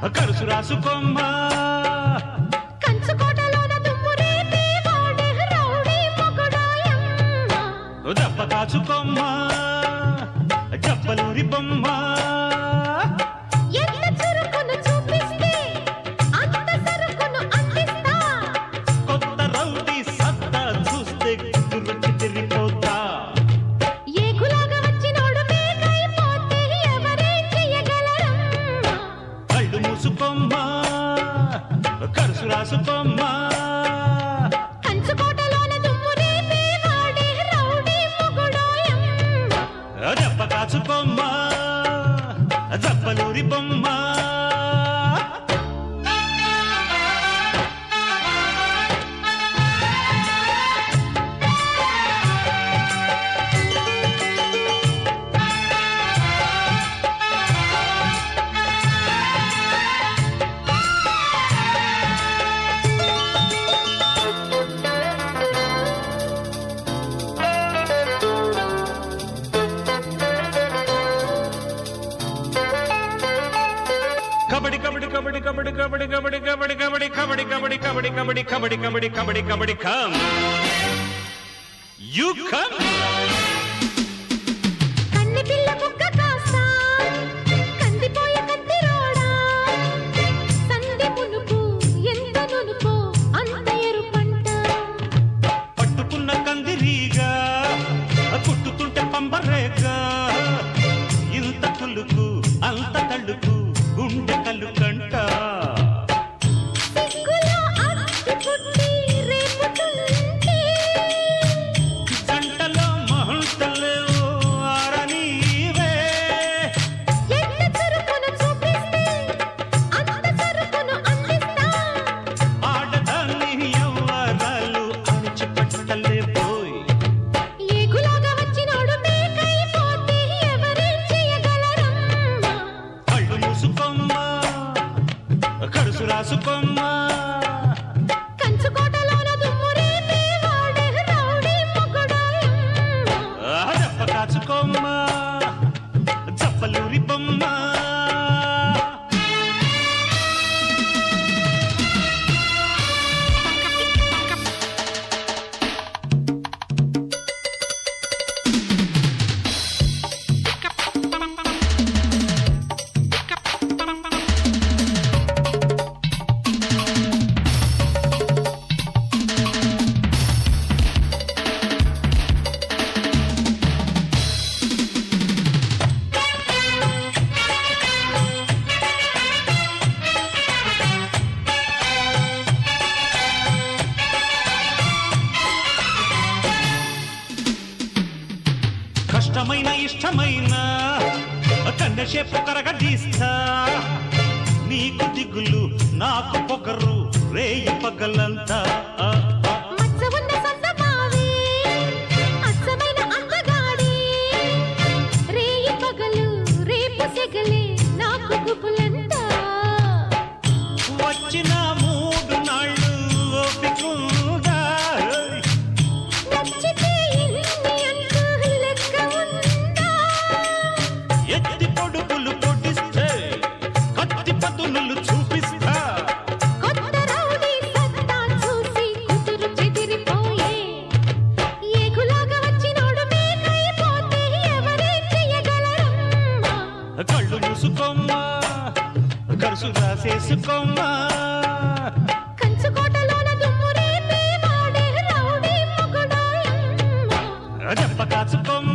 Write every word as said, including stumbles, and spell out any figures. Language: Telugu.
కరుసు రాసుకోమ్మ కంచుకోటలోన దుమ్ము రేపే వాడే రౌడీ మొగుడాయమ్మ దెబ్బ కాచుకోమ్మ జబ్బలూరి బొమ్మ ఎంత చురుకును చూపిస్తే అంత సరుకును అందిస్తా కొత్త రౌడీ సత్తా చూస్తే రుచి తిరిగిపోతా ఏగులాగా వచ్చినోడు మేకైపోతే ఎవరేం చెయ్యగలరమ్మా కళ్ళు మూసుకోమ్మ కరుసు రాసుకోమ్మ కంచుకోటలోన దుమ్ము రేపే వాడే రౌడీ మొగుడాయమ్మ దెబ్బ కాచుకోమ్మ జబ్బలూరి బొమ్మ kabaddi kabaddi kabaddi kabaddi kabaddi kabaddi kabaddi kabaddi kabaddi kabaddi kabaddi kabaddi kabaddi kabaddi kabaddi come you come కన్ని పిల్ల కుక్క కాస్తా కందిపోయే కత్తిరోడా సంధి మునుపు ఎంత నునుపో అంత ఎరుపంట పట్టుకున్న కందిరీగా కుట్టుతుంటే పంబరేగా ఇంత కులుకు అంత తళ్ళుకు గుండె కళ్ళు కంట సిగ్గులో అత్తి పుట్టి రేపుతుంటే జంటలో మహంతలేవో ఆరనీవే ఎంత చురుకును చూపిస్తే అంత సరుకును అందిస్తా ఆడదాన్ని ఎవ్వరాలు అణిచిపెట్టలే పోయి ఏగులాగా వచ్చినోడు మేకైపోతే ఎవరేం చెయ్యగలరమ్మా కళ్ళు మూసుకోమ్మ కరుసు రాసుకోమ్మ కంచుకోటలోన దుమ్ము రేపే వాడే రౌడీ మొగుడాయమ్మ దెబ్బ కాచుకోమ్మ జబ్బలూరి బొమ్మ కష్టమైన ఇష్టమైన కన్నెషేపు కరగదీస్తా నీకు దిగులు నాకు పొగరు రేయి పగలంతా మచ్చ ఉన్న సందమావే అచ్చమైన అందగాడే రేయి పగలు రేపు సెగలే నాకు గుబులంతా వచ్చిన మూడు నాళ్ళు ఓపికుందా నచ్చితే ఇన్ని అంటూ లెక్క ఉందా ఎత్తి పొడుగులు పొడిస్తే కత్తి పదునులు చూపిస్తా కొత్త రౌడీ సత్తా చూసి కుదురు చెదిరిపోయే ఏగులాగా వచ్చినోడు మేకైపోతే ఎవరేం చెయ్యగలరమ్మా కళ్ళు మూసుకోమ్మ కరుసు రాసేసుకోమ్మ కంచుకోటలోన దుమ్ము రేపే వాడే రౌడీ మొగుడాయమ్మ దెబ్బ కాచుకోమ్మ